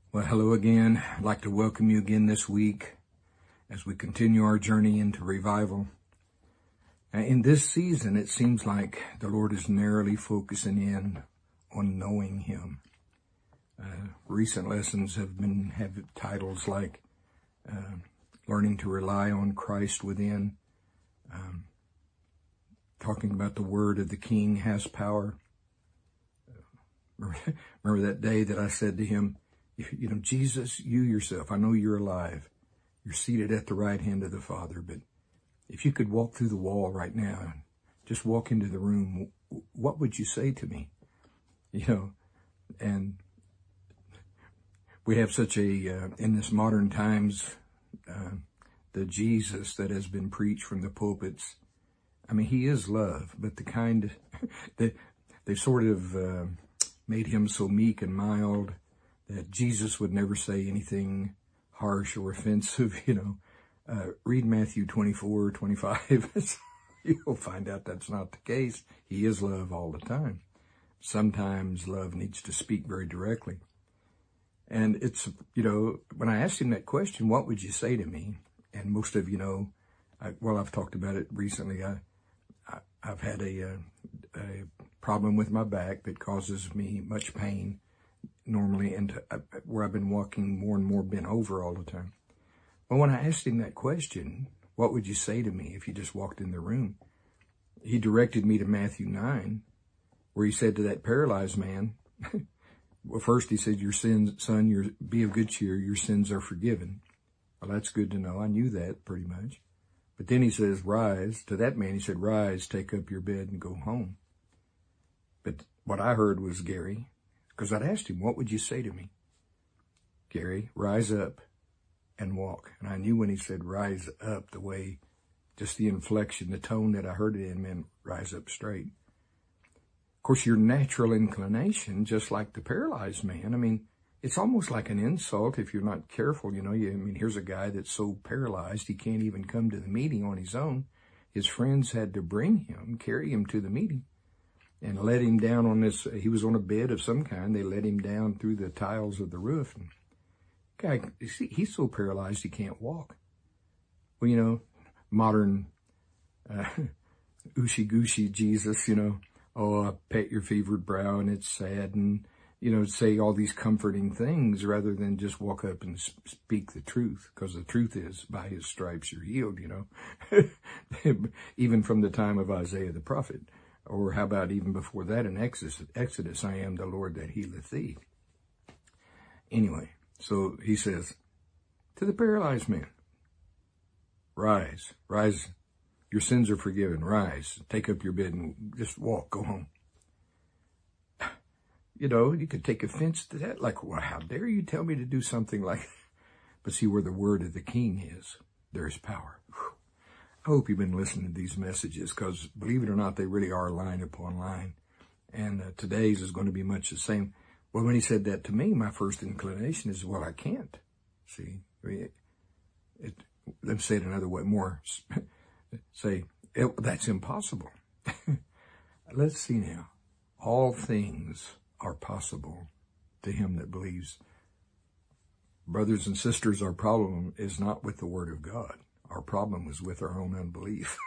Well, hello again. I'd like to welcome you again this week as we continue our journey into revival. In this season, it seems like the Lord is narrowly focusing in on knowing Him. Recent lessons have titles like Learning to Rely on Christ Within, talking about the Word of the King has power. Remember that day that I said to him, Jesus, you yourself, I know you're alive. You're seated at the right hand of the Father, but if you could walk through the wall right now and just walk into the room, what would you say to me? And we have such in this modern times, the Jesus that has been preached from the pulpits. I mean, He is love, but the kind that they sort of made Him so meek and mild that Jesus would never say anything harsh or offensive, Read Matthew 24:25. You'll find out that's not the case. He is love all the time. Sometimes love needs to speak very directly. And it's, when I asked Him that question, what would you say to me? And most of I've talked about it recently. I've had a problem with my back that causes me much pain normally, and where I've been walking more and more bent over all the time. Well, when I asked Him that question, what would you say to me if you just walked in the room? He directed me to Matthew 9, where He said to that paralyzed man, well, first He said, your sins, son, be of good cheer, your sins are forgiven. Well, that's good to know. I knew that pretty much. But then He says, rise. To that man, He said, rise, take up your bed and go home. But what I heard was, Gary, because I'd asked Him, what would you say to me? Gary, rise up and walk. And I knew when He said rise up, the way, just the inflection, the tone that I heard it in meant rise up straight. Of course, your natural inclination, just like the paralyzed man, it's almost like an insult if you're not careful. Here's a guy that's so paralyzed he can't even come to the meeting on his own. His friends had to carry him to the meeting, and let him down on this. He was on a bed of some kind. They let him down through the tiles of the roof. And guy, he's so paralyzed he can't walk. Well, modern ooshy-gooshy Jesus, I pet your fevered brow and it's sad, and, say all these comforting things rather than just walk up and speak the truth, because the truth is, by His stripes you're healed, even from the time of Isaiah the prophet. Or how about even before that in Exodus, I am the Lord that healeth thee. Anyway, so He says to the paralyzed man, rise, your sins are forgiven, rise, take up your bed and just walk, go home. You could take offense to that, like, well, how dare you tell me to do something like that? But see, where the word of the King is, there is power. I hope you've been listening to these messages, because believe it or not, they really are line upon line. And today's is going to be much the same. Well, when He said that to me, my first inclination is, well, I can't. See, let's say it another way, more. Say, that's impossible. Let's see now. All things are possible to him that believes. Brothers and sisters, our problem is not with the Word of God. Our problem was with our own unbelief.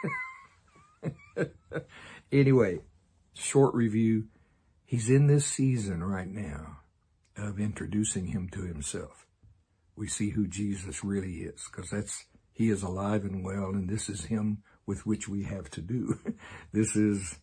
Anyway, short review. He's in this season right now of introducing Him to Himself. We see who Jesus really is, because He is alive and well, and this is Him with which we have to do. This is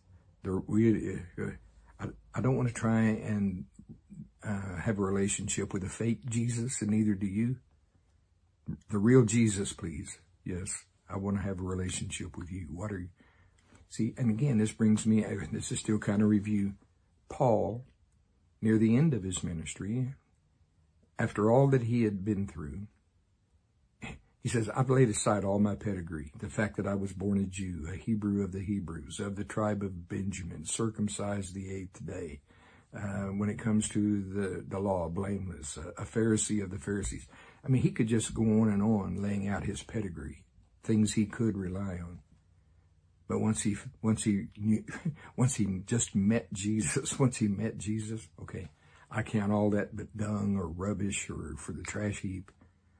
I don't want to try and have a relationship with a fake Jesus, and neither do you. The real Jesus, please. Yes, I want to have a relationship with you. What are you? See, and again, this is still kind of review. Paul, near the end of his ministry, after all that he had been through, he says, I've laid aside all my pedigree, the fact that I was born a Jew, a Hebrew of the Hebrews, of the tribe of Benjamin, circumcised the 8th day. When it comes to the law, blameless, a Pharisee of the Pharisees. He could just go on, laying out his pedigree, things he could rely on. But once he just met Jesus, okay, I count all that but dung or rubbish or for the trash heap.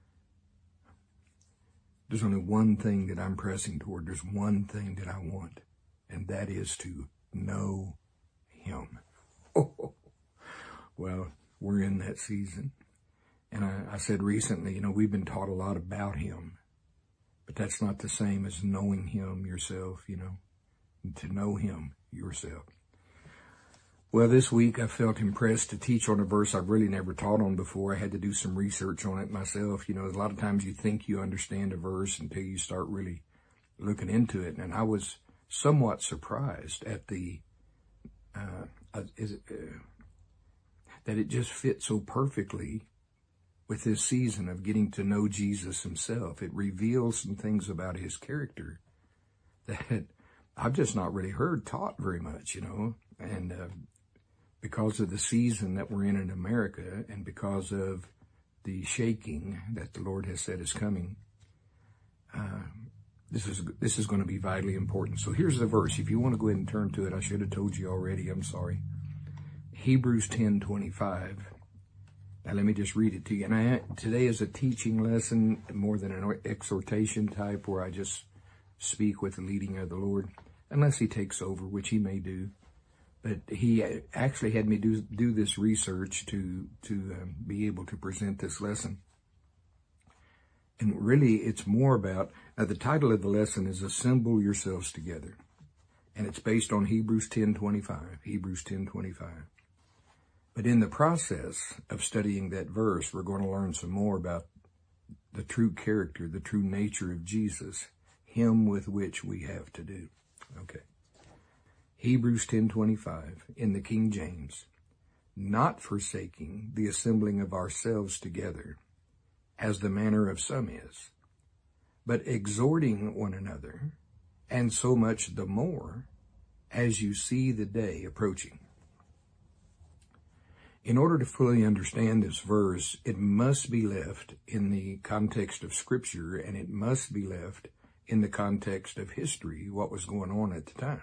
There's only one thing that I'm pressing toward. There's one thing that I want, and that is to know him. Oh, well, we're in that season. And I said recently, we've been taught a lot about him, but that's not the same as knowing him yourself, to know him yourself. Well, this week I felt impressed to teach on a verse I've really never taught on before. I had to do some research on it myself. A lot of times you think you understand a verse until you start really looking into it. And I was somewhat surprised at that it just fits so perfectly with this season of getting to know Jesus himself. It reveals some things about his character that I've just not really heard taught very much, and because of the season that we're in America, and because of the shaking that the Lord has said is coming, this is going to be vitally important. So here's the verse. If you want to go ahead and turn to it, I should have told you already. I'm sorry. Hebrews 10:25. Now let me just read it to you. And today is a teaching lesson more than an exhortation type where I just speak with the leading of the Lord, unless he takes over, which he may do. But he actually had me do this research to be able to present this lesson. And really, it's more about, the title of the lesson is Assemble Yourselves Together. And it's based on Hebrews 10:25. Hebrews 10:25. But in the process of studying that verse, we're going to learn some more about the true character, the true nature of Jesus, him with which we have to do. Okay. Hebrews 10:25 in the King James. Not forsaking the assembling of ourselves together, as the manner of some is, but exhorting one another, and so much the more as you see the day approaching. In order to fully understand this verse, it must be left in the context of Scripture, and it must be left in the context of history, what was going on at the time.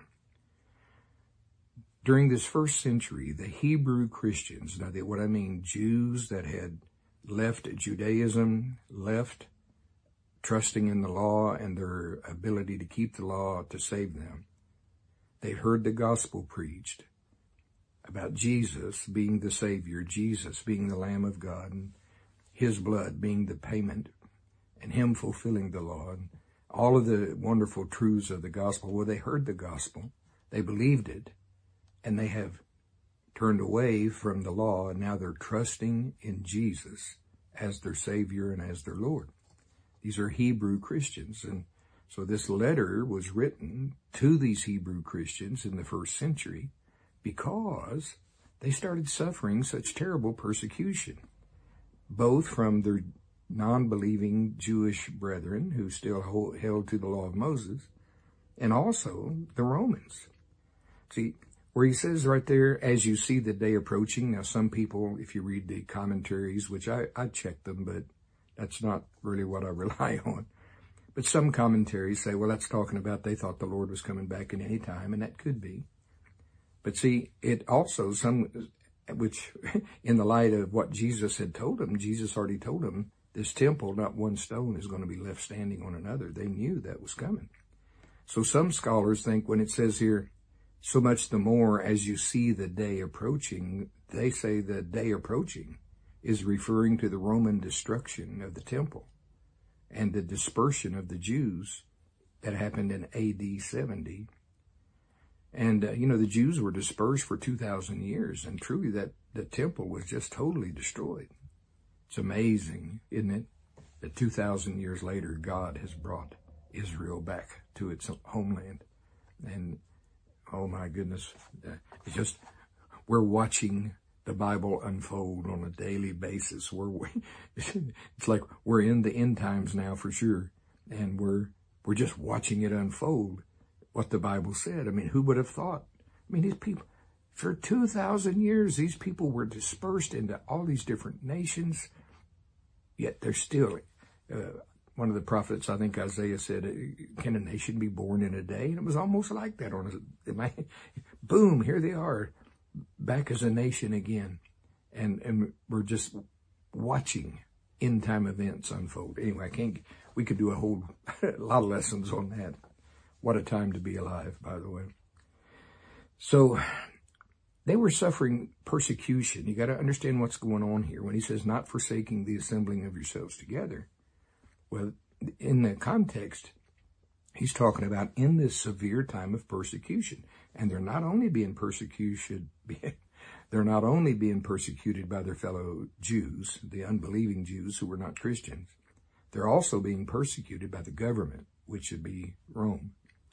During this first century, the Hebrew Christians, now what I mean, Jews that had left Judaism, left trusting in the law and their ability to keep the law to save them, they heard the gospel preached about Jesus being the Savior, Jesus being the Lamb of God, and his blood being the payment, and him fulfilling the law, and all of the wonderful truths of the gospel. Well, they heard the gospel, they believed it, and they have turned away from the law, and now they're trusting in Jesus as their Savior and as their Lord. These are Hebrew Christians, and so this letter was written to these Hebrew Christians in the first century because they started suffering such terrible persecution, both from their non-believing Jewish brethren who still held to the law of Moses, and also the Romans. See, where he says right there, as you see the day approaching. Now, some people, if you read the commentaries, which I check them, but that's not really what I rely on. But some commentaries say, well, that's talking about they thought the Lord was coming back at any time, and that could be. But see, it also, which in the light of what Jesus had told them, Jesus already told them, this temple, not one stone is going to be left standing on another. They knew that was coming. So some scholars think when it says here, so much the more as you see the day approaching, they say the day approaching is referring to the Roman destruction of the temple and the dispersion of the Jews that happened in AD 70. And, the Jews were dispersed for 2,000 years, and truly that the temple was just totally destroyed. It's amazing, isn't it, that 2,000 years later, God has brought Israel back to its homeland. And, oh my goodness, we're watching the Bible unfold on a daily basis. It's like we're in the end times now for sure, and we're just watching it unfold, what the Bible said. I mean, who would have thought? I mean, these people, for 2,000 years, these people were dispersed into all these different nations, yet they're still, one of the prophets, I think Isaiah said, can a nation be born in a day? And it was almost like that. Boom, here they are, back as a nation again. And we're just watching end time events unfold. Anyway, we could do a whole lot of lessons on that. What a time to be alive, by the way. So they were suffering persecution. You got to understand what's going on here. When he says not forsaking the assembling of yourselves together, well, in the context, he's talking about in this severe time of persecution. And they're not only being persecuted by their fellow Jews, the unbelieving Jews who were not Christians. They're also being persecuted by the government, which should be Rome.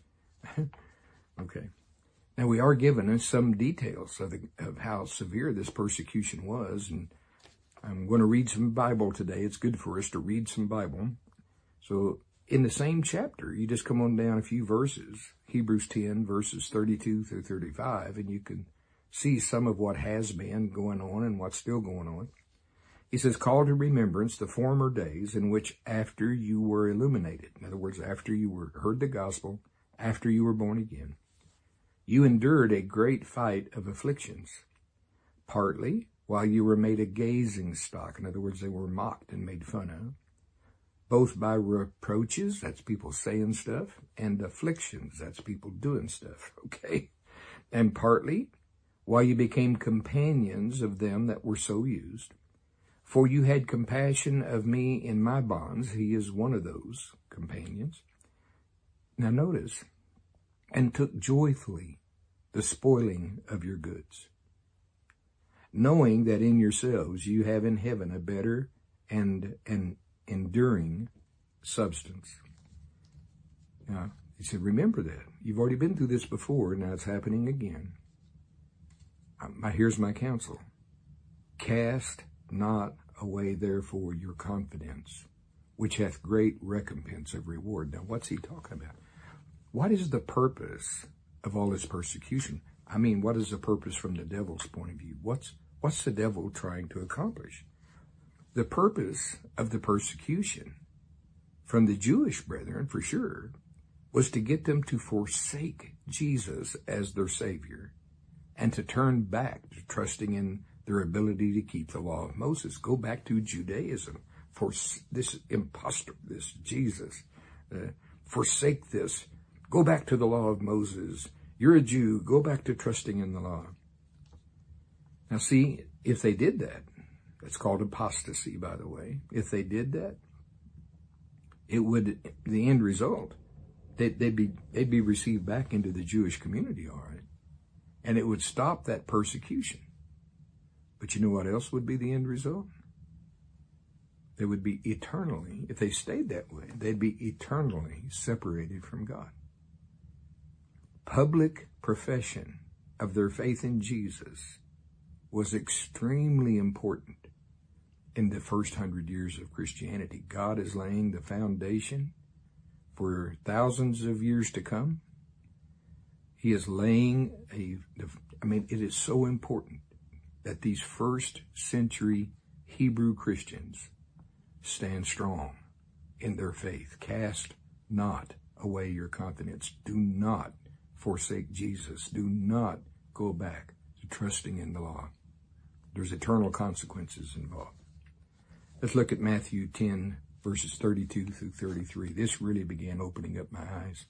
Okay. Now, we are given some details of how severe this persecution was, and I'm going to read some Bible today. It's good for us to read some Bible. So, in the same chapter, you just come on down a few verses, Hebrews 10, verses 32 through 35, and you can see some of what has been going on and what's still going on. He says, call to remembrance the former days in which after you were illuminated, in other words, after you heard the gospel, after you were born again, you endured a great fight of afflictions, partly while you were made a gazing stock. In other words, they were mocked and made fun of, both by reproaches, that's people saying stuff, and afflictions, that's people doing stuff, okay? And partly while you became companions of them that were so used. For you had compassion of me in my bonds. He is one of those companions. Now notice, and took joyfully the spoiling of your goods, knowing that in yourselves you have in heaven a better and an enduring substance. Now, he said, remember that. You've already been through this before, now it's happening again. Here's my counsel. Cast not away therefore your confidence, which hath great recompense of reward. Now, what's he talking about? What is the purpose of all this persecution? I mean, what is the purpose from the devil's point of view? What's the devil trying to accomplish? The purpose of the persecution from the Jewish brethren, for sure, was to get them to forsake Jesus as their Savior and to turn back to trusting in their ability to keep the law of Moses. Go back to Judaism. For this impostor, this Jesus, forsake this. Go back to the law of Moses. You're a Jew. Go back to trusting in the law. Now see, if they did that, that's called apostasy, by the way. If they did that, it would, the end result, they'd be received back into the Jewish community, all right? And it would stop that persecution. But you know what else would be the end result? They would be eternally, if they stayed that way, they'd be eternally separated from God. Public profession of their faith in Jesus was extremely important in the first 100 years of Christianity. God is laying the foundation for thousands of years to come. He is laying it is so important that these first century Hebrew Christians stand strong in their faith. Cast not away your confidence. Do not forsake Jesus. Do not go back to trusting in the law. There's eternal consequences involved. Let's look at Matthew 10, verses 32 through 33. This really began opening up my eyes.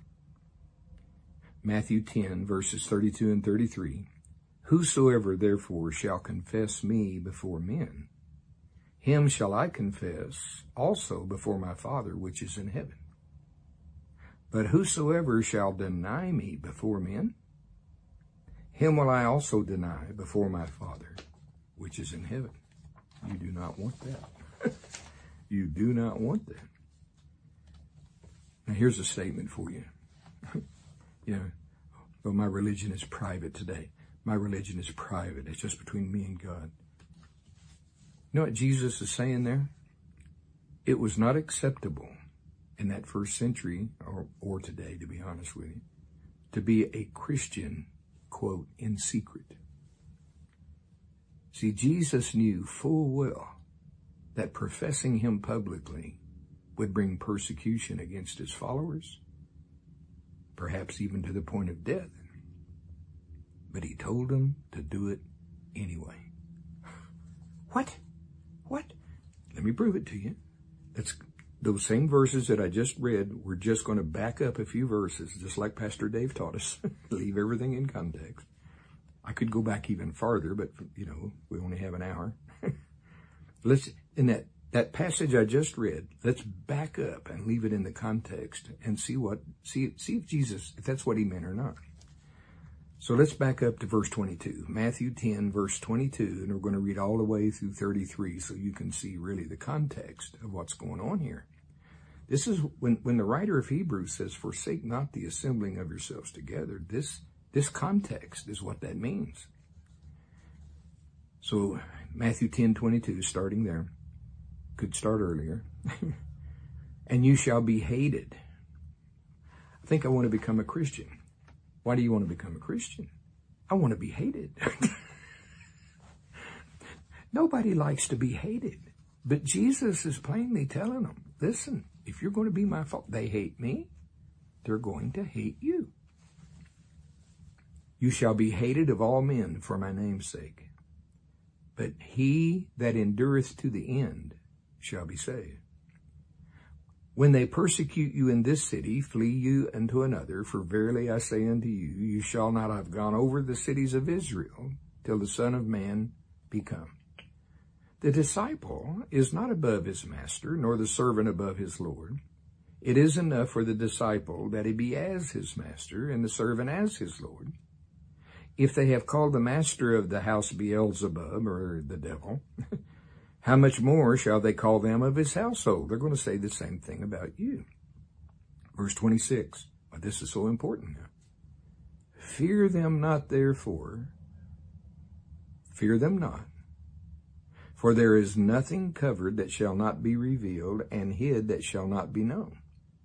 Matthew 10, verses 32 and 33. Whosoever therefore shall confess me before men, him shall I confess also before my Father which is in heaven. But whosoever shall deny me before men, him will I also deny before my Father which is in heaven. You do not want that. You do not want that. Now here's a statement for you. Well, my religion is private today. My religion is private. It's just between me and God. You know what Jesus is saying there? It was not acceptable in that first century, or today, to be honest with you, to be a Christian, quote, in secret. See, Jesus knew full well that professing him publicly would bring persecution against his followers, perhaps even to the point of death. But he told them to do it anyway. What? What? Let me prove it to you. Those same verses that I just read, we're just going to back up a few verses, just like Pastor Dave taught us. Leave everything in context. I could go back even farther, but, we only have an hour. In that passage I just read, let's back up and leave it in the context and see if Jesus, if that's what he meant or not. So let's back up to verse 22, Matthew 10, verse 22, and we're going to read all the way through 33 so you can see really the context of what's going on here. This is when the writer of Hebrews says, forsake not the assembling of yourselves together. This context is what that means. So Matthew 10:22, starting there, could start earlier. And you shall be hated. I think I want to become a Christian. Why do you want to become a Christian? I want to be hated. Nobody likes to be hated. But Jesus is plainly telling them, listen, if you're going to be my fault, they hate me, they're going to hate you. You shall be hated of all men for my name's sake. But he that endureth to the end shall be saved. When they persecute you in this city, flee you unto another, for verily I say unto you, you shall not have gone over the cities of Israel till the Son of Man be come. The disciple is not above his master, nor the servant above his Lord. It is enough for the disciple that he be as his master, and the servant as his Lord. If they have called the master of the house Beelzebub, or the devil, how much more shall they call them of his household? They're going to say the same thing about you. Verse 26. Well, this is so important now. Fear them not, therefore. Fear them not. For there is nothing covered that shall not be revealed, and hid that shall not be known.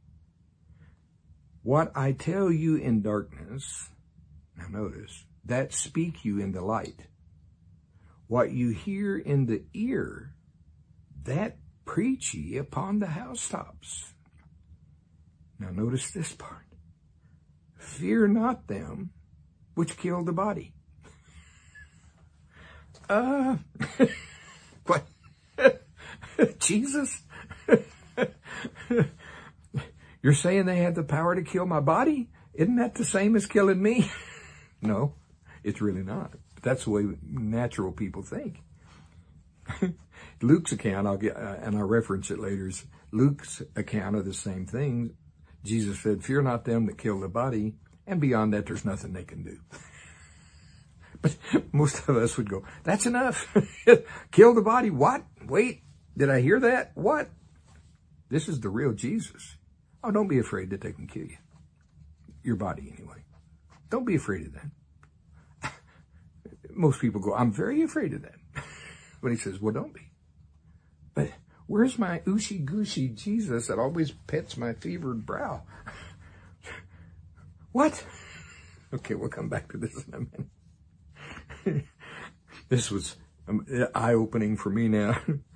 What I tell you in darkness, now notice, that speak you in the light. What you hear in the ear, that preach ye upon the housetops. Now notice this part. Fear not them which kill the body. What? Jesus? You're saying they have the power to kill my body? Isn't that the same as killing me? No, it's really not. That's the way natural people think. Luke's account, and I'll reference it later, is Luke's account of the same thing. Jesus said, fear not them that kill the body, and beyond that, there's nothing they can do. But most of us would go, that's enough. Kill the body. What? Wait, did I hear that? What? This is the real Jesus. Oh, don't be afraid that they can kill you. Your body, anyway. Don't be afraid of that. Most people go, I'm very afraid of that. But he says, well, don't be. But where's my ooshy-gooshy Jesus that always pets my fevered brow? What? Okay, we'll come back to this in a minute. This was eye-opening for me now.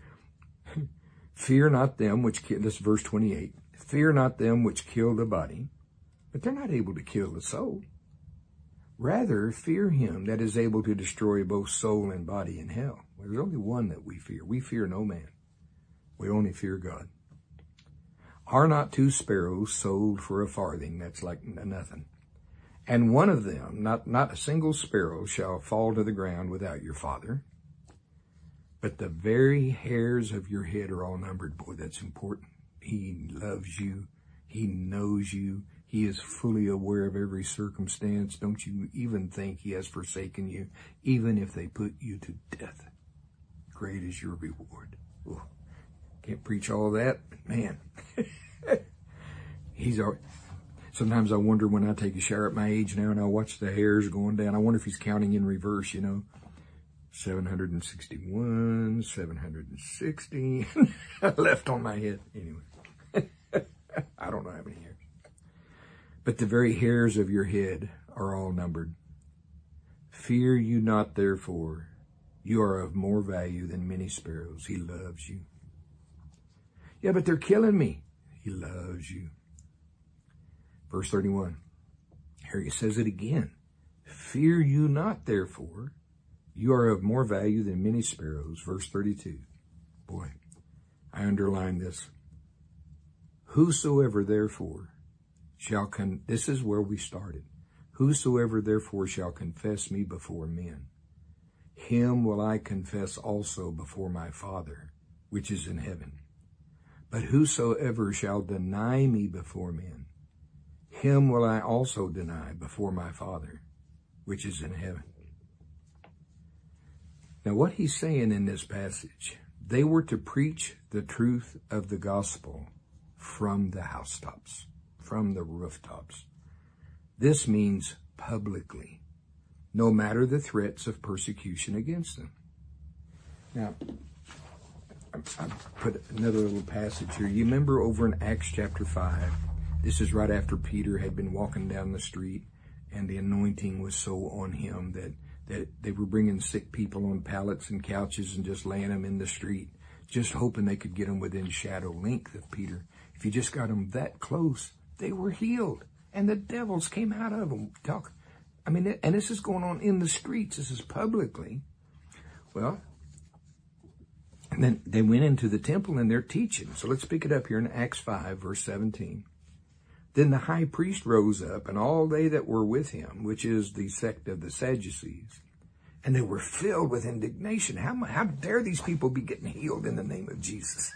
Fear not them which kill, this is verse 28. Fear not them which kill the body, but they're not able to kill the soul. Rather, fear him that is able to destroy both soul and body in hell. Well, there's only one that we fear. We fear no man. We only fear God. Are not two sparrows sold for a farthing? That's like nothing. And one of them, not a single sparrow, shall fall to the ground without your Father. But the very hairs of your head are all numbered. Boy, that's important. He loves you. He knows you. He is fully aware of every circumstance. Don't you even think he has forsaken you, even if they put you to death. Great is your reward. Ooh, can't preach all that, but man, he's our... Sometimes I wonder when I take a shower at my age now and I watch the hairs going down. I wonder if he's counting in reverse, 761, 760, left on my head. Anyway, I don't know how many hairs. But the very hairs of your head are all numbered. Fear you not, therefore. You are of more value than many sparrows. He loves you. Yeah, but they're killing me. He loves you. Verse 31, here he says it again. Fear you not, therefore. You are of more value than many sparrows. Verse 32. Boy, I underline this. Whosoever therefore shall this is where we started. Whosoever therefore shall confess me before men, him will I confess also before my Father, which is in heaven. But whosoever shall deny me before men, him will I also deny before my Father, which is in heaven. Now what he's saying in this passage, they were to preach the truth of the gospel from the housetops, from the rooftops. This means publicly, no matter the threats of persecution against them. Now, I put another little passage here. You remember over in Acts chapter 5, this is right after Peter had been walking down the street and the anointing was so on him that they were bringing sick people on pallets and couches and just laying them in the street, just hoping they could get them within shadow length of Peter. If you just got them that close, they were healed. And the devils came out of them. And this is going on in the streets. This is publicly. Well, and then they went into the temple and they're teaching. So let's pick it up here in Acts 5, verse 17. Then the high priest rose up, and all they that were with him, which is the sect of the Sadducees, and they were filled with indignation. How dare these people be getting healed in the name of Jesus?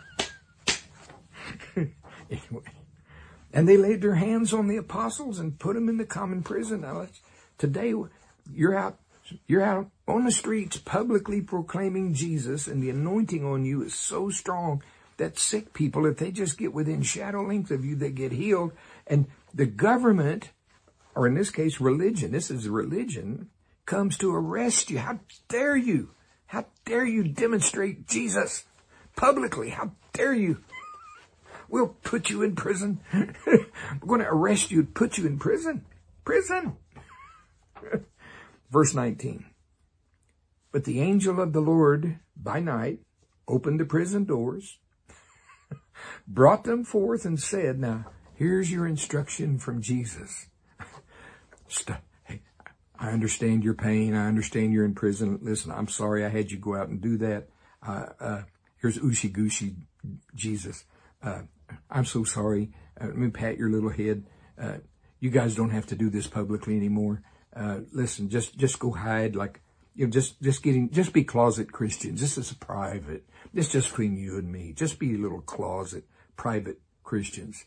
Anyway. And they laid their hands on the apostles and put them in the common prison. Now, today, you're out on the streets publicly proclaiming Jesus, and the anointing on you is so strong that sick people, if they just get within shadow length of you, they get healed. And the government, or in this case, religion, this is religion, comes to arrest you. How dare you? How dare you demonstrate Jesus publicly? How dare you? We'll put you in prison. We're going to arrest you and put you in prison. Prison. Verse 19. But the angel of the Lord by night opened the prison doors, brought them forth and said, now, here's your instruction from Jesus. Hey, I understand your pain. I understand you're in prison. Listen, I'm sorry I had you go out and do that. Here's Ushi-Gushi, Jesus. I'm so sorry. Let me pat your little head. You guys don't have to do this publicly anymore. Listen, just go hide just be closet Christians. This is private. This is just between you and me. Just be little closet, private Christians.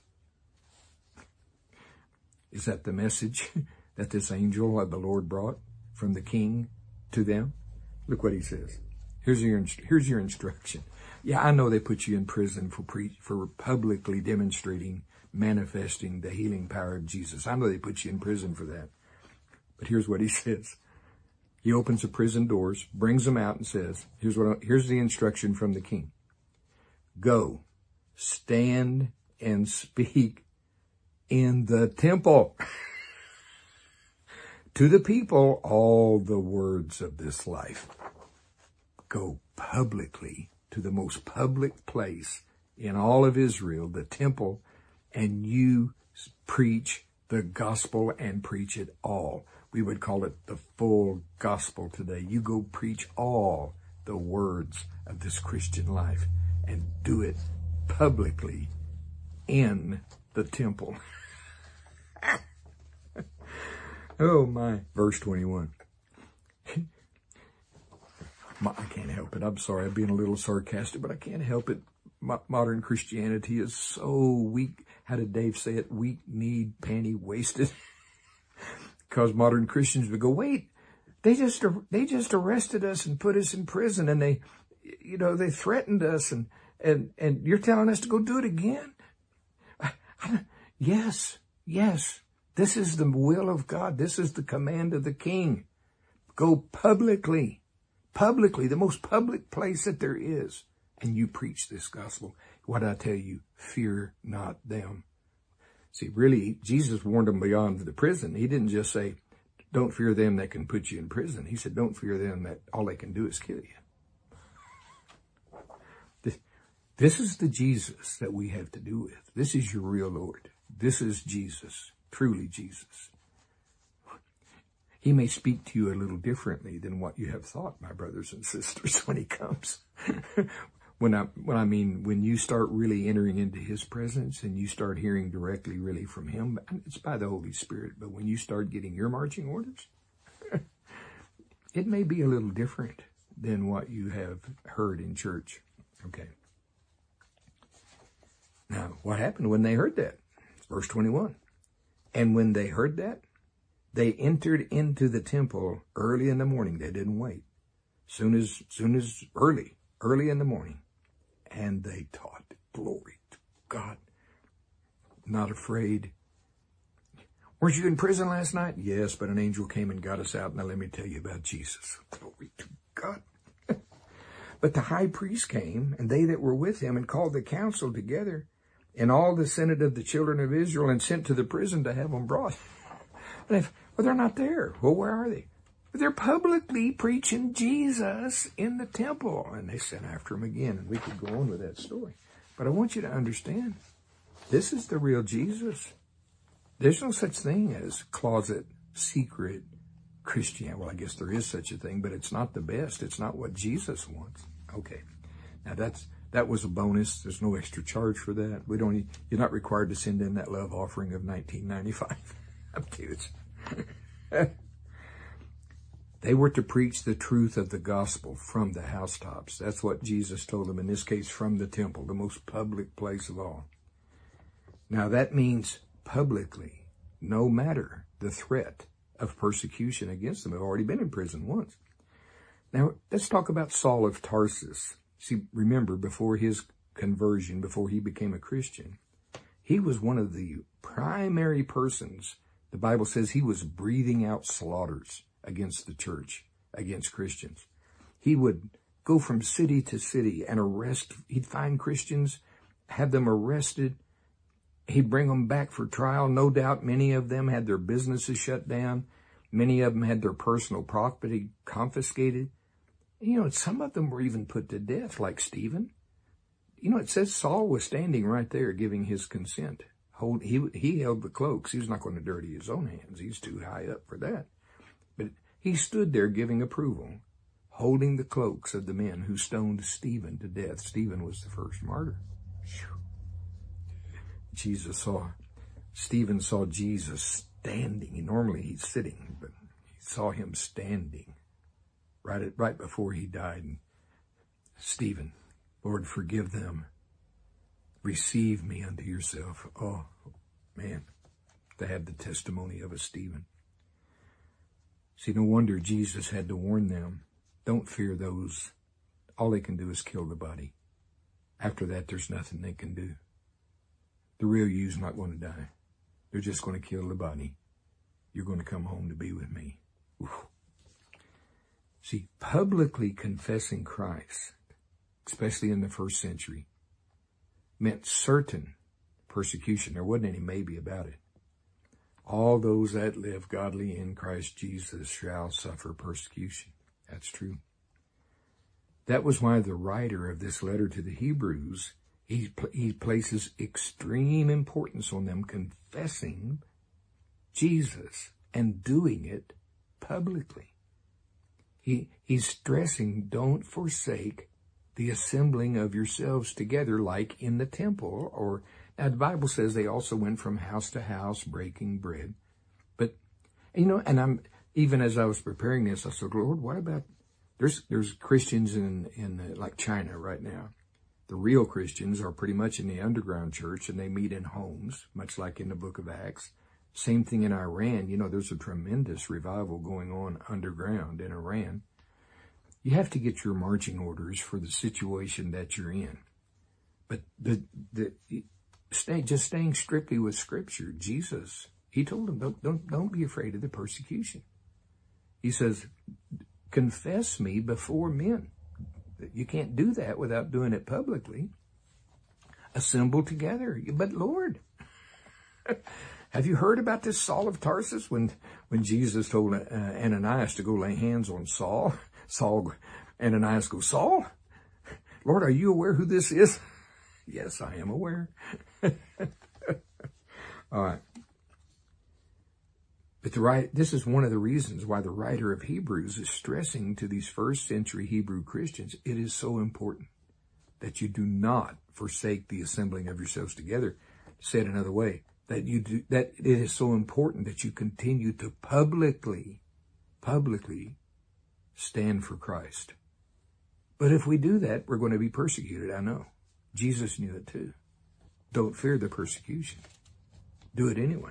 Is that the message that this angel of the Lord brought from the king to them? Look what he says. Here's your instruction. Yeah, I know they put you in prison for publicly demonstrating, manifesting the healing power of Jesus. I know they put you in prison for that. But here's what he says. He opens the prison doors, brings them out and says, here's the instruction from the king. Go, stand and speak in the temple to the people all the words of this life. Go publicly to the most public place in all of Israel, the temple, and you preach the gospel and preach it all. We would call it the full gospel today. You go preach all the words of this Christian life and do it publicly in the temple. Oh my. Verse 21. I can't help it. I'm sorry. I'm being a little sarcastic, but I can't help it. Modern Christianity is so weak. How did Dave say it? Weak kneed, panty wasted. Because modern Christians would go, wait, they just arrested us and put us in prison, and they threatened us, and you're telling us to go do it again? Yes. This is the will of God. This is the command of the King. Go publicly, the most public place that there is, and you preach this gospel. What I tell you, fear not them. See, really, Jesus warned them beyond the prison. He didn't just say, don't fear them that can put you in prison. He said, don't fear them that all they can do is kill you. This is the Jesus that we have to do with. This is your real Lord. This is Jesus, truly Jesus. He may speak to you a little differently than what you have thought, my brothers and sisters, when he comes. When you start really entering into his presence and you start hearing directly really from him, it's by the Holy Spirit. But when you start getting your marching orders, it may be a little different than what you have heard in church. Okay. Now, what happened when they heard that? Verse 21. And when they heard that, they entered into the temple early in the morning. They didn't wait. Soon as early in the morning. And they taught. Glory to God. Not afraid. Weren't you in prison last night? Yes, but an angel came and got us out. Now let me tell you about Jesus. Glory to God. But the high priest came, and they that were with him, and called the council together, and all the senate of the children of Israel, and sent to the prison to have them brought. Well, they're not there. Well, where are they? They're publicly preaching Jesus in the temple. And they sent after him again, and we could go on with that story. But I want you to understand, this is the real Jesus. There's no such thing as closet, secret Christianity. Well, I guess there is such a thing, but it's not the best. It's not what Jesus wants. Okay. Now that was a bonus. There's no extra charge for that. You're not required to send in that love offering of $19.95. I'm kidding. They were to preach the truth of the gospel from the housetops. That's what Jesus told them, in this case, from the temple, the most public place of all. Now that means publicly, no matter the threat of persecution against them. They've already been in prison once. Now, let's talk about Saul of Tarsus. See, remember, before his conversion, before he became a Christian, he was one of the primary persons. The Bible says he was breathing out slaughters against the church, against Christians. He would go from city to city and he'd find Christians, have them arrested. He'd bring them back for trial. No doubt many of them had their businesses shut down. Many of them had their personal property confiscated. Some of them were even put to death, like Stephen. It says Saul was standing right there giving his consent. He held the cloaks. He was not going to dirty his own hands. He's too high up for that. But he stood there giving approval, holding the cloaks of the men who stoned Stephen to death. Stephen was the first martyr. Stephen saw Jesus standing. Normally he's sitting, but he saw him standing right before he died. And Stephen, Lord, forgive them. Receive me unto yourself. Oh, man, to have the testimony of a Stephen. See, no wonder Jesus had to warn them. Don't fear those. All they can do is kill the body. After that, there's nothing they can do. The real you's not going to die. They're just going to kill the body. You're going to come home to be with me. Oof. See, publicly confessing Christ, especially in the first century, meant certain persecution. There wasn't any maybe about it. All those that live godly in Christ Jesus shall suffer persecution. That's true. That was why the writer of this letter to the Hebrews, he places extreme importance on them confessing Jesus and doing it publicly. He's stressing, don't forsake the assembling of yourselves together like in the temple. Now the Bible says they also went from house to house breaking bread. But, and even as I was preparing this, I said, Lord, what about, there's Christians in like China right now. The real Christians are pretty much in the underground church, and they meet in homes, much like in the book of Acts. Same thing in Iran. There's a tremendous revival going on underground in Iran. You have to get your marching orders for the situation that you're in. But just staying strictly with Scripture, Jesus, he told them, don't be afraid of the persecution. He says, confess me before men. You can't do that without doing it publicly. Assemble together. But Lord, have you heard about this Saul of Tarsus? When Jesus told Ananias to go lay hands on Saul, Ananias goes, Saul, Lord, are you aware who this is? Yes, I am aware. All right. But this is one of the reasons why the writer of Hebrews is stressing to these first century Hebrew Christians, it is so important that you do not forsake the assembling of yourselves together. Said another way, that it is so important that you continue to publicly stand for Christ. But if we do that, we're going to be persecuted, I know. Jesus knew it too. Don't fear the persecution. Do it anyway.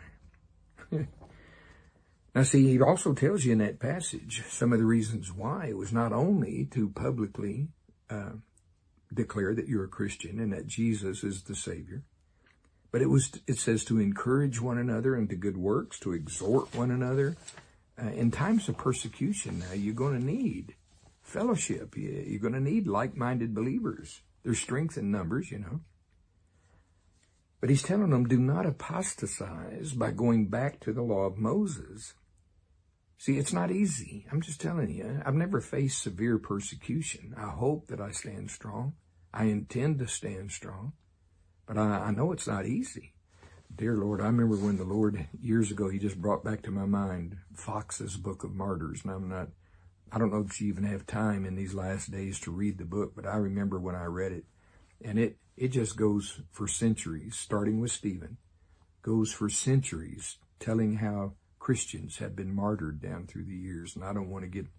Now see, he also tells you in that passage some of the reasons why. It was not only to publicly declare that you're a Christian and that Jesus is the Savior, but it says to encourage one another into good works, to exhort one another. In times of persecution now, you're going to need fellowship. You're going to need like-minded believers. There's strength in numbers, you know. But he's telling them, do not apostatize by going back to the law of Moses. See, it's not easy. I'm just telling you, I've never faced severe persecution. I hope that I stand strong. I intend to stand strong. But I know it's not easy. Dear Lord, I remember when the Lord, years ago, he just brought back to my mind Fox's Book of Martyrs. And I don't know if you even have time in these last days to read the book, but I remember when I read it. And it just goes for centuries, starting with Stephen, goes for centuries, telling how Christians have been martyred down through the years. And I don't want to get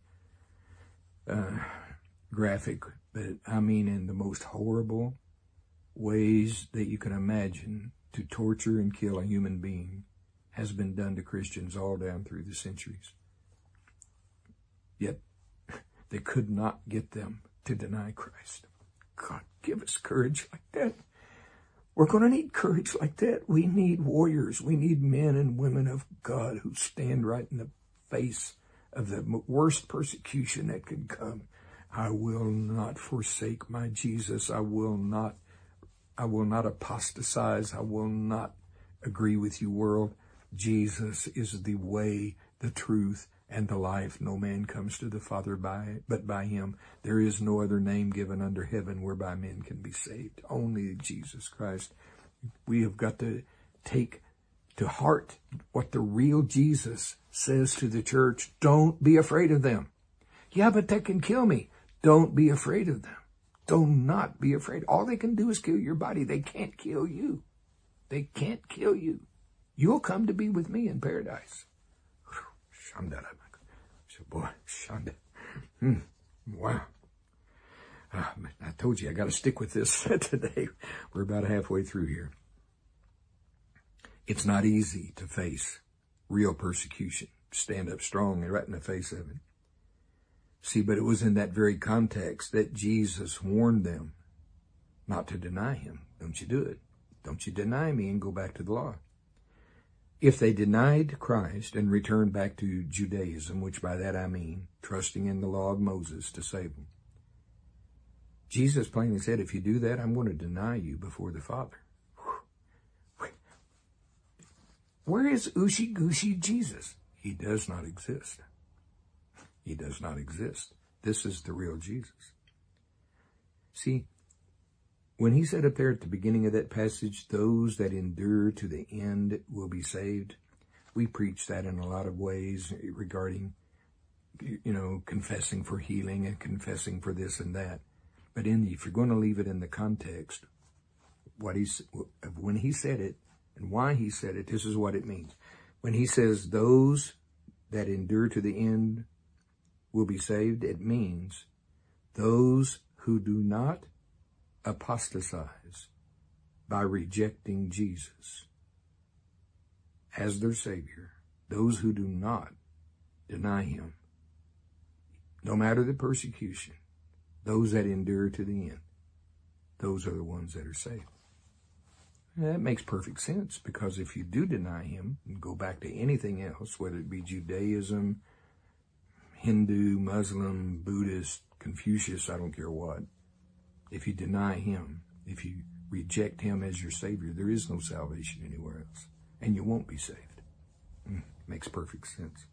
graphic, but I mean in the most horrible ways that you can imagine to torture and kill a human being has been done to Christians all down through the centuries. Yet they could not get them to deny Christ. God, give us courage like that. We're going to need courage like that. We need warriors. We need men and women of God who stand right in the face of the worst persecution that could come. I will not forsake my Jesus. I will not apostatize. I will not agree with you, world. Jesus is the way, the truth, and the life. No man comes to the Father but by him. There is no other name given under heaven whereby men can be saved. Only Jesus Christ. We have got to take to heart what the real Jesus says to the church. Don't be afraid of them. Yeah, but that can kill me. Don't be afraid of them. Do not be afraid. All they can do is kill your body. They can't kill you. They can't kill you. You'll come to be with me in paradise. Boy, Shonda. Wow. I told you I got to stick with this today. We're about halfway through here. It's not easy to face real persecution. Stand up strong and right in the face of it. See, but it was in that very context that Jesus warned them not to deny him. Don't you do it. Don't you deny me and go back to the law. If they denied Christ and returned back to Judaism, which by that I mean trusting in the law of Moses to save them, Jesus plainly said, if you do that, I'm going to deny you before the Father. Where is Ushi-Gushi Jesus? He does not exist. He does not exist. This is the real Jesus. See, when he said up there at the beginning of that passage, those that endure to the end will be saved, we preach that in a lot of ways regarding, confessing for healing and confessing for this and that. But if you're going to leave it in the context, when he said it and why he said it, this is what it means. When he says those that endure to the end will be saved, it means those who do not apostatize by rejecting Jesus as their Savior, those who do not deny him, no matter the persecution, those that endure to the end, those are the ones that are saved. And that makes perfect sense, because if you do deny him and go back to anything else, whether it be Judaism, Hindu, Muslim, Buddhist, Confucius, I don't care what, if you deny him, if you reject him as your Savior, there is no salvation anywhere else, and you won't be saved. Makes perfect sense.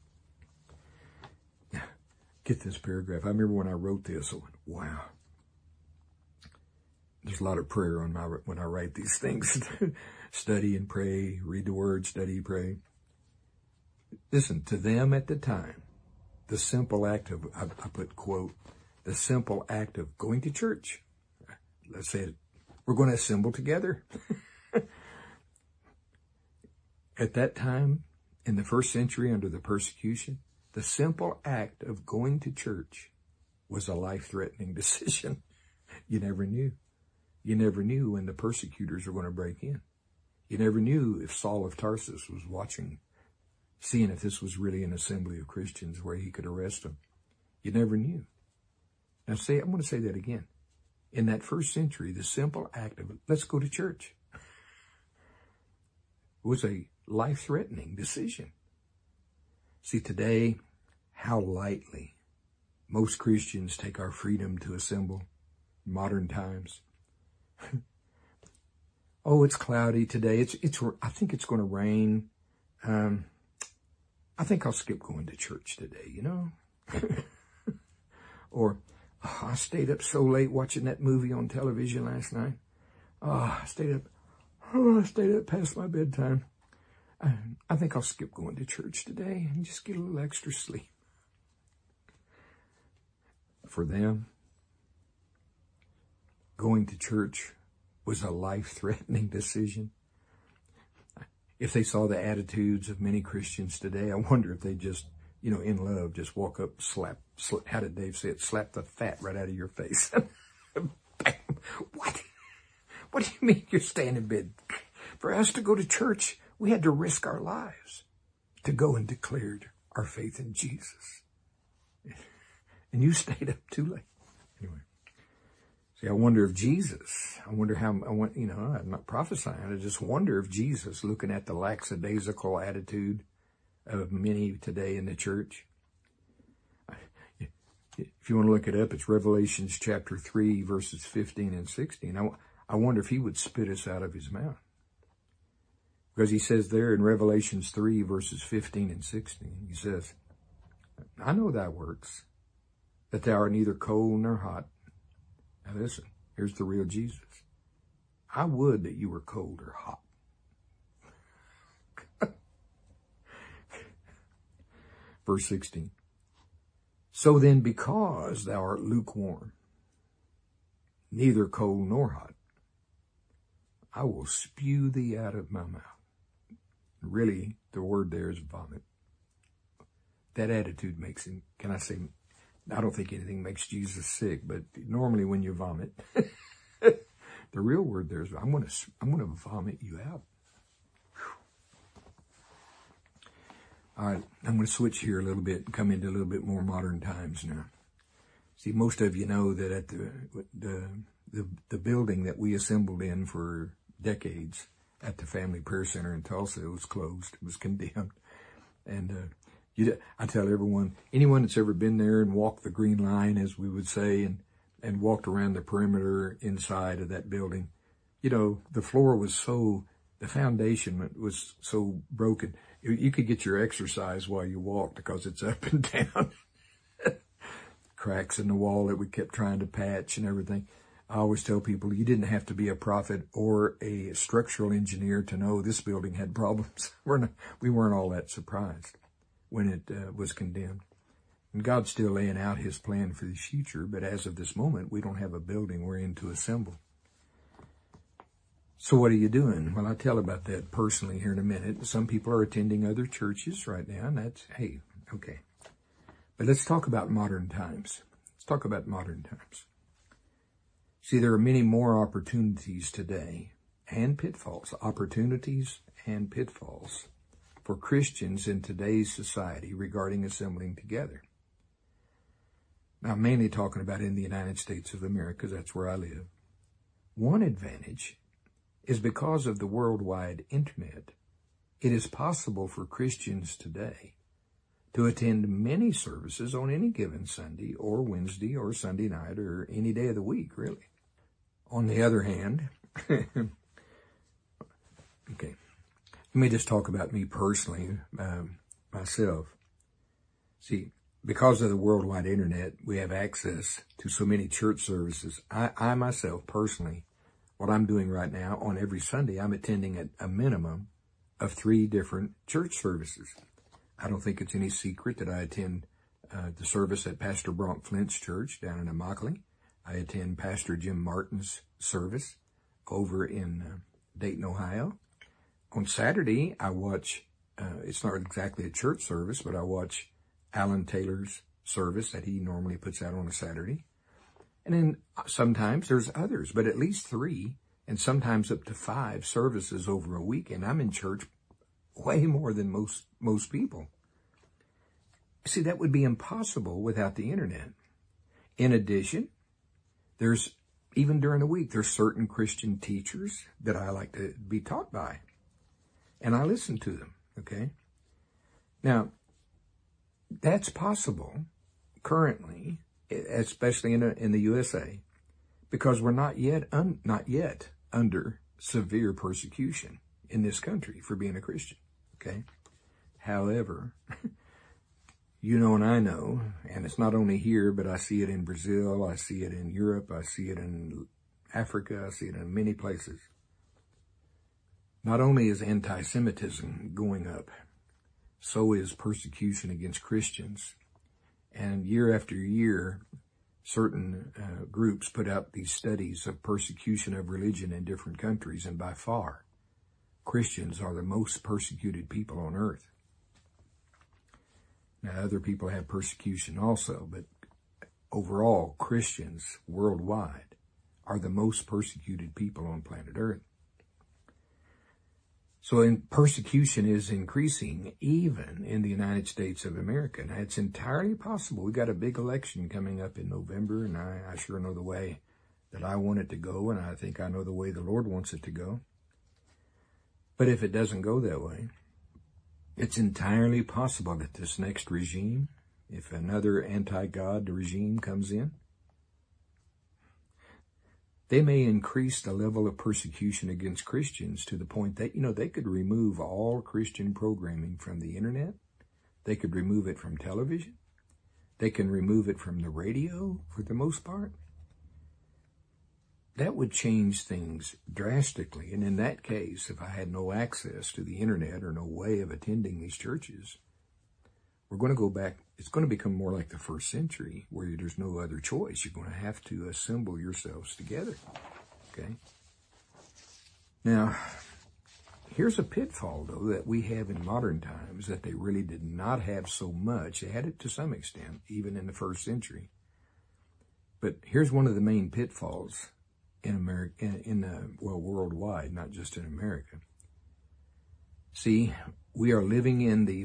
Get this paragraph. I remember when I wrote this, I went, wow. There's a lot of prayer when I write these things. Study and pray, read the word, study, pray. Listen, to them at the time, the simple act of, I put quote, the simple act of going to church. Let's say we're going to assemble together. At that time, in the first century under the persecution, the simple act of going to church was a life-threatening decision. You never knew. You never knew when the persecutors were going to break in. You never knew if Saul of Tarsus was watching, seeing if this was really an assembly of Christians where he could arrest them. You never knew. Now I'm going to say that again. In that first century, the simple act of, let's go to church, was a life-threatening decision. See, today, how lightly most Christians take our freedom to assemble in modern times. Oh, it's cloudy today. I think it's going to rain. I think I'll skip going to church today, you know? Or, oh, I stayed up so late watching that movie on television last night. Oh, I stayed up past my bedtime. I think I'll skip going to church today and just get a little extra sleep. For them, going to church was a life-threatening decision. If they saw the attitudes of many Christians today, I wonder if they just, in love, just walk up, slap, how did Dave say it? Slap the fat right out of your face. What? What do you mean you're staying in bed? For us to go to church, we had to risk our lives to go and declare our faith in Jesus. And you stayed up too late. Anyway. See, I wonder I'm not prophesying. I just wonder if Jesus, looking at the lackadaisical attitude of many today in the church, if you want to look it up, it's Revelations chapter 3, verses 15 and 16. I wonder if he would spit us out of his mouth. Because he says there in Revelations 3, verses 15 and 16, he says, I know thy works, that thou art neither cold nor hot. Now listen, here's the real Jesus. I would that you were cold or hot. Verse 16. So then, because thou art lukewarm, neither cold nor hot, I will spew thee out of my mouth. Really, the word there is vomit. That attitude makes him, I don't think anything makes Jesus sick, but normally when you vomit, the real word there is, I'm going to vomit you out. All right, I'm going to switch here a little bit and come into a little bit more modern times now. See, most of you know that at the building that we assembled in for decades at the Family Prayer Center in Tulsa, it was closed. It was condemned. And I tell everyone, anyone that's ever been there and walked the green line, as we would say, and walked around the perimeter inside of that building, the floor was the foundation was so broken. You could get your exercise while you walked because it's up and down. Cracks in the wall that we kept trying to patch and everything. I always tell people you didn't have to be a prophet or a structural engineer to know this building had problems. We weren't all that surprised when it was condemned. And God's still laying out his plan for the future, but as of this moment, we don't have a building we're in to assemble. So what are you doing? Well, I'll tell about that personally here in a minute. Some people are attending other churches right now, and that's, hey, okay. But let's talk about modern times. See, there are many more opportunities today and pitfalls, for Christians in today's society regarding assembling together. Now, I'm mainly talking about in the United States of America, because that's where I live. One advantage is because of the worldwide internet, it is possible for Christians today to attend many services on any given Sunday or Wednesday or Sunday night or any day of the week, really. On the other hand, okay, let me just talk about me personally, myself. See, because of the worldwide internet, we have access to so many church services. I myself, personally, what I'm doing right now on every Sunday, I'm attending a minimum of 3 different church services. I don't think it's any secret that I attend the service at Pastor Bronk Flint's church down in Immokalee. I attend Pastor Jim Martin's service over in Dayton, Ohio. On Saturday, I watch, it's not exactly a church service, but I watch Alan Taylor's service that he normally puts out on a Saturday. And then sometimes there's others, but at least 3 and sometimes up to 5 services over a weekend. I'm in church way more than most people. See, that would be impossible without the internet. In addition, there's, even during the week, there's certain Christian teachers that I like to be taught by. And I listen to them, okay? Now, that's possible currently, especially in the USA, because we're not yet under severe persecution in this country for being a Christian, okay? However, you know and I know, and it's not only here, but I see it in Brazil, I see it in Europe, I see it in Africa, I see it in many places. Not only is anti-Semitism going up, so is persecution against Christians. And year after year, certain groups put out these studies of persecution of religion in different countries, and by far, Christians are the most persecuted people on earth. Now, other people have persecution also, but overall, Christians worldwide are the most persecuted people on planet Earth. So persecution is increasing even in the United States of America. Now, it's entirely possible. We've got a big election coming up in November, and I sure know the way that I want it to go, and I think I know the way the Lord wants it to go. But if it doesn't go that way, it's entirely possible that this next regime, if another anti-God regime comes in, they may increase the level of persecution against Christians to the point that, they could remove all Christian programming from the internet. They could remove it from television. They can remove it from the radio for the most part. That would change things drastically. And in that case, if I had no access to the internet or no way of attending these churches, we're going to go back. It's going to become more like the first century where there's no other choice. You're going to have to assemble yourselves together. Okay? Now, here's a pitfall, though, that we have in modern times that they really did not have so much. They had it to some extent, even in the first century. But here's one of the main pitfalls in America, worldwide, not just in America. See, we are living in the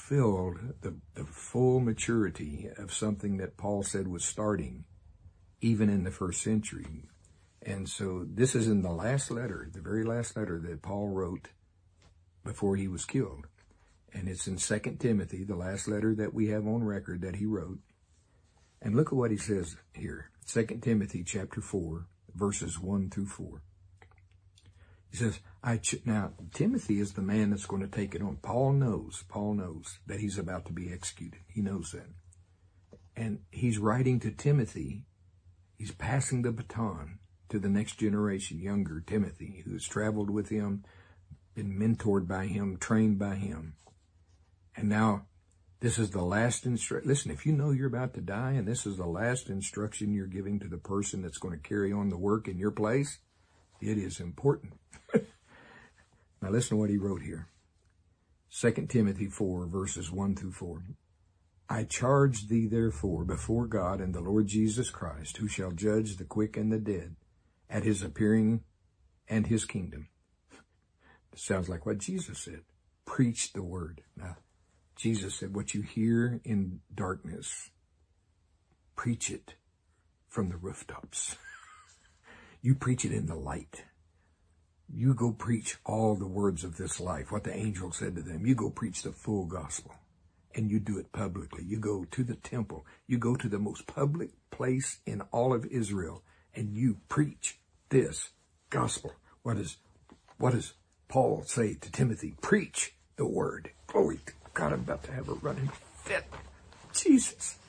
full maturity of something that Paul said was starting even in the first century. And so this is in the last letter, the very last letter that Paul wrote before he was killed. And it's in 2 Timothy, the last letter that we have on record that he wrote. And look at what he says here. 2 Timothy chapter 4, verses 1 through 4. He says, now, Timothy is the man that's going to take it on. Paul knows that he's about to be executed. He knows that. And he's writing to Timothy. He's passing the baton to the next generation, younger Timothy, who has traveled with him, been mentored by him, trained by him. And now, this is the last instruction. Listen, if you know you're about to die and this is the last instruction you're giving to the person that's going to carry on the work in your place, it is important. Now listen to what he wrote here. 2 Timothy 4, verses 1 through 4. I charge thee therefore before God and the Lord Jesus Christ, who shall judge the quick and the dead at his appearing and his kingdom. It sounds like what Jesus said. Preach the word. Now, Jesus said, what you hear in darkness, preach it from the rooftops. You preach it in the light. You go preach all the words of this life, what the angel said to them. You go preach the full gospel, and you do it publicly. You go to the temple. You go to the most public place in all of Israel, and you preach this gospel. What does Paul say to Timothy? Preach the word. Glory to God, I'm about to have a running fit. Jesus.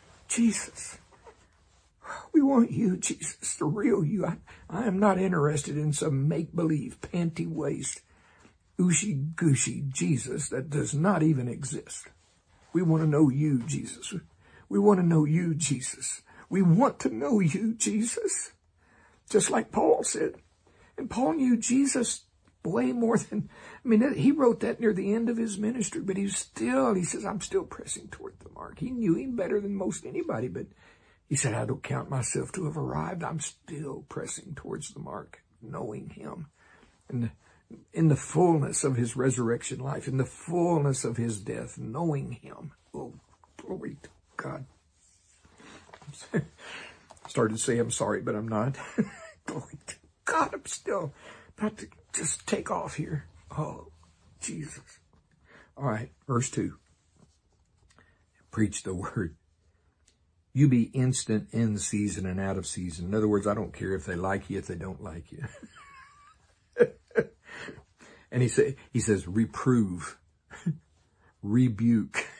We want you, Jesus, the real you. I am not interested in some make-believe, panty-waist, ooshy-gooshy Jesus that does not even exist. We want to know you, Jesus. We want to know you, Jesus. We want to know you, Jesus. Just like Paul said. And Paul knew Jesus way more than, he wrote that near the end of his ministry, but he says, I'm still pressing toward the mark. He knew him better than most anybody, but he said, I don't count myself to have arrived. I'm still pressing towards the mark, knowing him. And in the fullness of his resurrection life, in the fullness of his death, knowing him. Oh, glory to God. Started to say I'm sorry, but I'm not. Glory to God, I'm still about to just take off here. Oh, Jesus. All right, verse 2. Preach the word. You be instant in season and out of season. In other words, I don't care if they like you, if they don't like you. And he says, reprove, rebuke.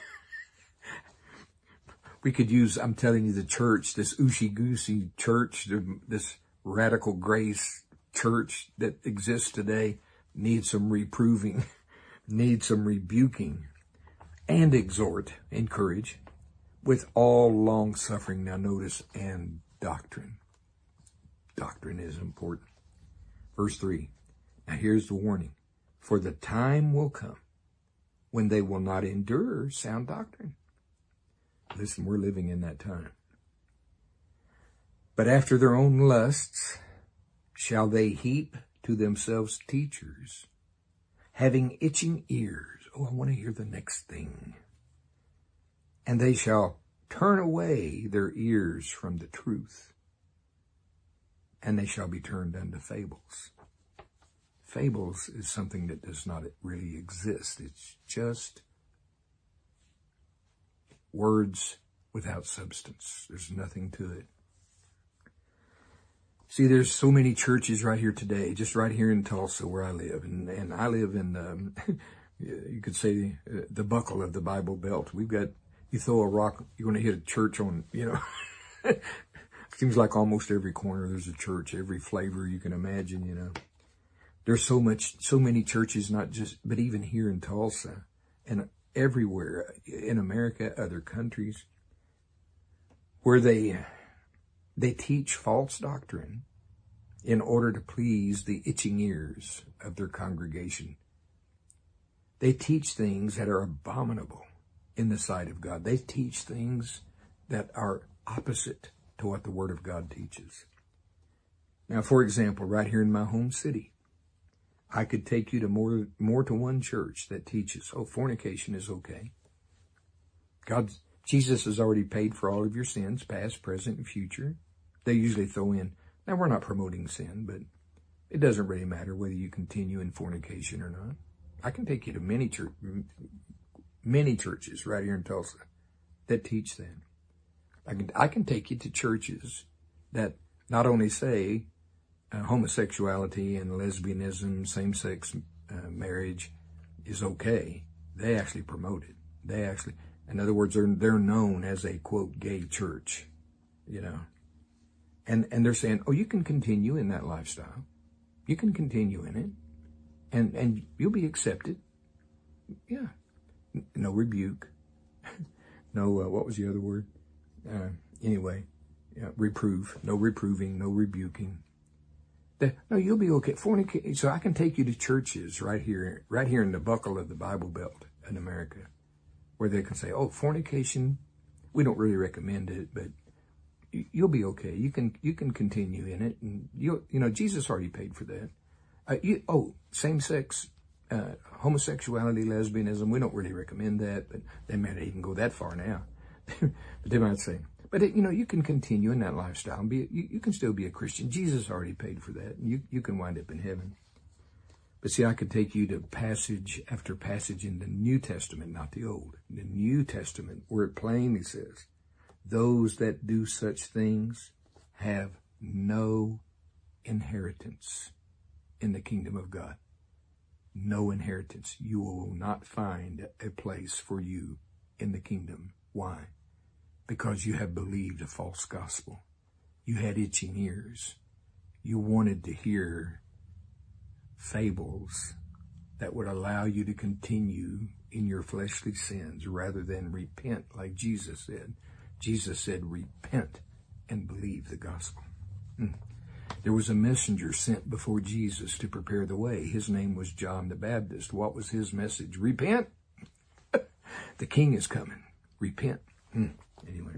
We could use, I'm telling you, the church, this ooshy-goosey church, this radical grace church that exists today needs some reproving, needs some rebuking, and exhort, encourage, with all long-suffering. Now notice, and doctrine. Doctrine is important. Verse 3. Now here's the warning. For the time will come when they will not endure sound doctrine. Listen, we're living in that time. But after their own lusts shall they heap to themselves teachers, having itching ears. Oh, I want to hear the next thing. And they shall turn away their ears from the truth, and they shall be turned unto fables. Fables is something that does not really exist. It's just words without substance. There's nothing to it. See, there's so many churches right here today, just right here in Tulsa where I live. And I live in, you could say, the buckle of the Bible Belt. We've got, you throw a rock, you're going to hit a church on, seems like almost every corner there's a church, every flavor you can imagine, There's so many churches, not just, but even here in Tulsa and everywhere in America, other countries, where they teach false doctrine in order to please the itching ears of their congregation. They teach things that are abominable in the sight of God. They teach things that are opposite to what the Word of God teaches. Now, for example, right here in my home city, I could take you to more to one church that teaches, fornication is okay. Jesus has already paid for all of your sins, past, present, and future. They usually throw in, now we're not promoting sin, but it doesn't really matter whether you continue in fornication or not. I can take you to many churches right here in Tulsa that teach that. I can take you to churches that not only say homosexuality and lesbianism, same-sex marriage is okay. They actually promote it. In other words, they're known as a, quote, gay church, And they're saying, you can continue in that lifestyle. You can continue in it. And you'll be accepted. Yeah. No rebuke. No, what was the other word? Reprove. No reproving, no rebuking. No, you'll be okay. So I can take you to churches right here in the buckle of the Bible Belt in America, where they can say, fornication, we don't really recommend it, but you'll be okay. You can continue in it, and Jesus already paid for that. Same-sex, homosexuality, lesbianism, we don't really recommend that, but they might even go that far now. But they might say, but you can continue in that lifestyle and you can still be a Christian. Jesus already paid for that, and you can wind up in heaven. But see, I could take you to passage after passage in the New Testament, not the Old, the New Testament, where it plainly says, those that do such things have no inheritance in the kingdom of God. No inheritance. You will not find a place for you in the kingdom. Why? Because you have believed a false gospel. You had itching ears. You wanted to hear fables that would allow you to continue in your fleshly sins rather than repent like Jesus said. Jesus said, repent and believe the gospel. There was a messenger sent before Jesus to prepare the way. His name was John the Baptist. What was his message? Repent. The king is coming. Repent. Anyway.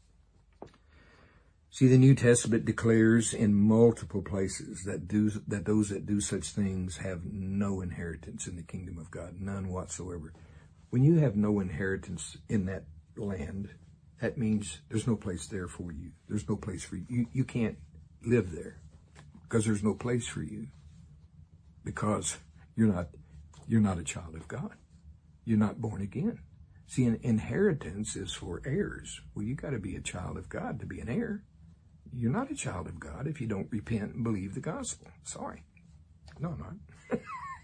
See, the New Testament declares in multiple places that those that do such things have no inheritance in the kingdom of God. None whatsoever. When you have no inheritance in that land, that means there's no place there for you. There's no place for you. You can't live there because there's no place for you, because you're not a child of God. You're not born again. See, an inheritance is for heirs. Well, you got to be a child of God to be an heir. You're not a child of God if you don't repent and believe the gospel. Sorry. No, I'm not.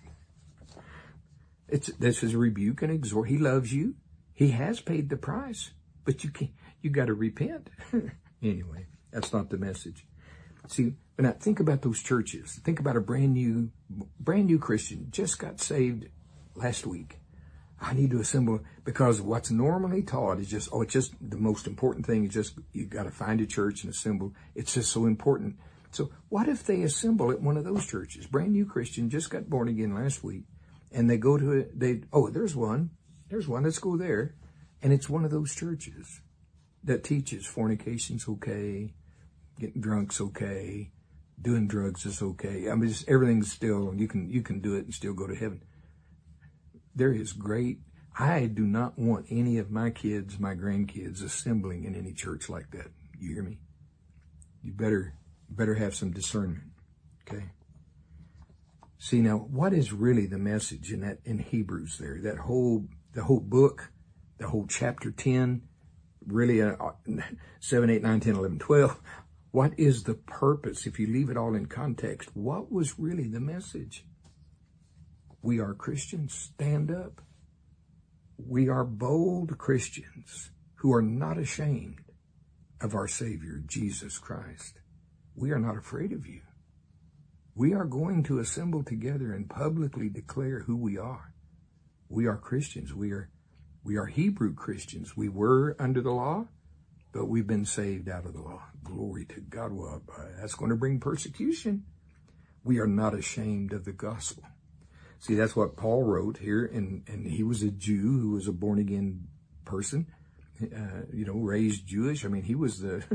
This is a rebuke and exhort. He loves you. He has paid the price, but you got to repent. Anyway, that's not the message. See, but now think about those churches. Think about a brand new Christian just got saved last week. I need to assemble, because what's normally taught is just, it's just the most important thing is just, you got to find a church and assemble. It's just so important. So what if they assemble at one of those churches? Brand new Christian, just got born again last week, and they go to it. There's one. Let's go there. And it's one of those churches that teaches fornication's okay, getting drunk's okay, doing drugs is okay. I mean, just everything's still, you can do it and still go to heaven. There is great. I do not want any of my kids, my grandkids, assembling in any church like that. You hear me? You better have some discernment. Okay. See, now, what is really the message in Hebrews there? The whole book, the whole chapter 10, really 7, 8, 9, 10, 11, 12. What is the purpose? If you leave it all in context, what was really the message? We are Christians. Stand up. We are bold Christians who are not ashamed of our Savior, Jesus Christ. We are not afraid of you. We are going to assemble together and publicly declare who we are. We are Christians. We are Hebrew Christians. We were under the law, but we've been saved out of the law. Glory to God. Well, that's going to bring persecution. We are not ashamed of the gospel. See, that's what Paul wrote here, and he was a Jew who was a born-again person, raised Jewish. I mean, he was the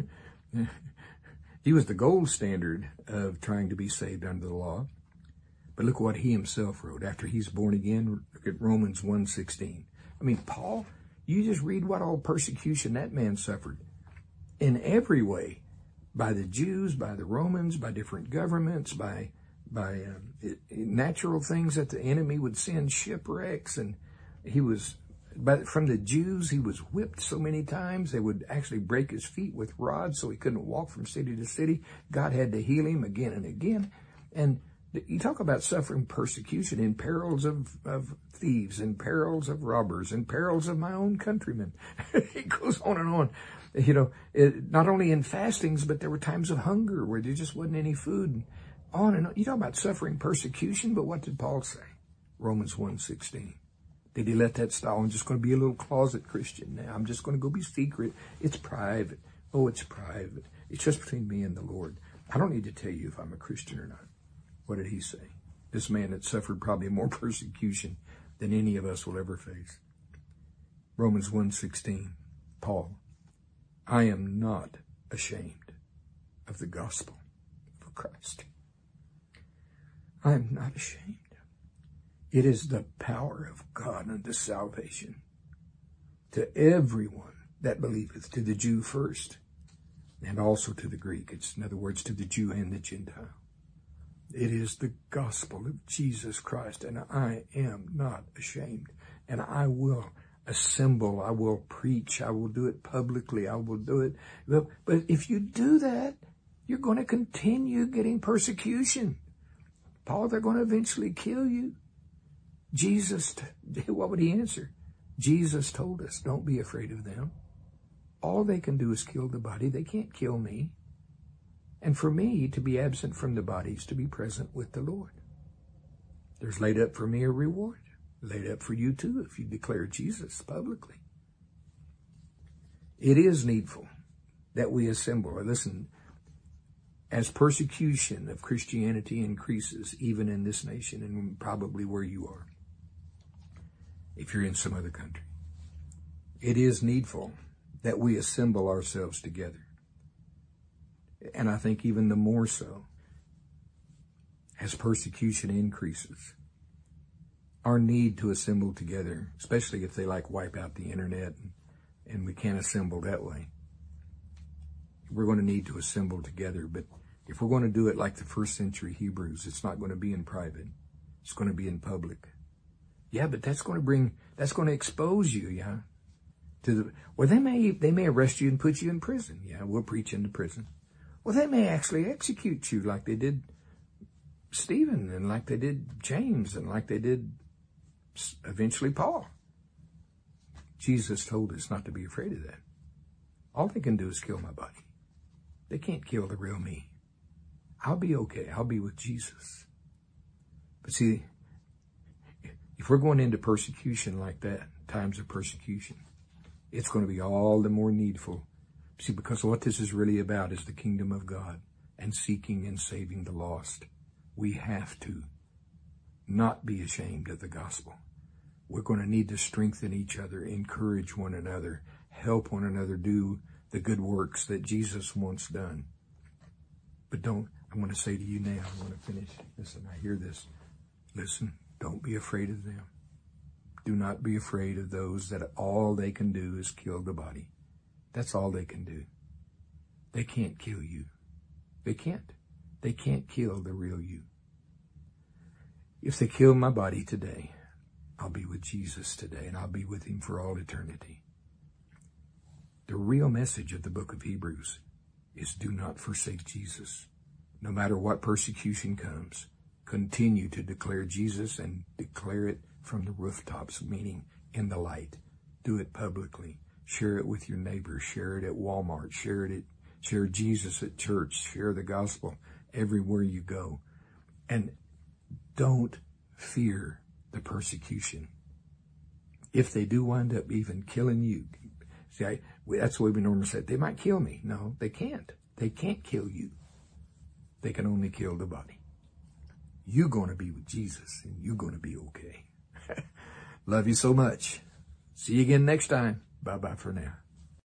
gold standard of trying to be saved under the law. But look what he himself wrote after he's born again. Look at Romans 1:16. I mean, Paul, you just read what all persecution that man suffered in every way, by the Jews, by the Romans, by different governments, by natural things that the enemy would send, shipwrecks, and from the Jews, he was whipped so many times they would actually break his feet with rods so he couldn't walk from city to city. God had to heal him again and again. And you talk about suffering persecution in perils of thieves, and perils of robbers, and perils of my own countrymen. It goes on and on. Not only in fastings, but there were times of hunger where there just wasn't any food. On and on. You talk about suffering persecution, but what did Paul say? Romans 1:16. Did he let that stall? I'm just going to be a little closet Christian now. I'm just going to go be secret. It's private. Oh, it's private. It's just between me and the Lord. I don't need to tell you if I'm a Christian or not. What did he say? This man had suffered probably more persecution than any of us will ever face. Romans 1:16. Paul, I am not ashamed of the gospel of Christ. I am not ashamed. It is the power of God unto salvation to everyone that believeth, to the Jew first, and also to the Greek. It's, in other words, to the Jew and the Gentile. It is the gospel of Jesus Christ, and I am not ashamed. And I will assemble, I will preach, I will do it publicly, I will do it. But if you do that, you're going to continue getting persecution. Paul, they're going to eventually kill you. Jesus, what would he answer? Jesus told us, don't be afraid of them. All they can do is kill the body. They can't kill me. And for me, to be absent from the body is to be present with the Lord. There's laid up for me a reward, laid up for you too if you declare Jesus publicly. It is needful that we assemble. Listen, as persecution of Christianity increases, even in this nation and probably where you are, if you're in some other country, it is needful that we assemble ourselves together. And I think even the more so as persecution increases. Our need to assemble together, especially if they wipe out the internet and we can't assemble that way. We're going to need to assemble together. But if we're going to do it like the first century Hebrews, it's not going to be in private. It's going to be in public. Yeah, but that's going to expose you, yeah. They may arrest you and put you in prison. Yeah, we'll preach into prison. Well, they may actually execute you like they did Stephen and like they did James and like they did eventually Paul. Jesus told us not to be afraid of that. All they can do is kill my body. They can't kill the real me. I'll be okay. I'll be with Jesus. But see, if we're going into persecution like that, times of persecution, it's going to be all the more needful. See, because what this is really about is the kingdom of God and seeking and saving the lost. We have to not be ashamed of the gospel. We're going to need to strengthen each other, encourage one another, help one another do the good works that Jesus once done. But I'm going to say to you now, I'm going to finish. Listen, I hear this. Listen, don't be afraid of them. Do not be afraid of those that all they can do is kill the body. That's all they can do. They can't kill you. They can't. They can't kill the real you. If they kill my body today, I'll be with Jesus today, and I'll be with him for all eternity. The real message of the book of Hebrews is do not forsake Jesus. No matter what persecution comes, continue to declare Jesus and declare it from the rooftops, meaning in the light. Do it publicly. Share it with your neighbors. Share it at Walmart. Share Jesus at church. Share the gospel everywhere you go. And don't fear the persecution. If they do wind up even killing you, see, that's the way we normally say it. They might kill me. No, they can't. They can't kill you. They can only kill the body. You're going to be with Jesus, and you're going to be okay. Love you so much. See you again next time. Bye-bye for now.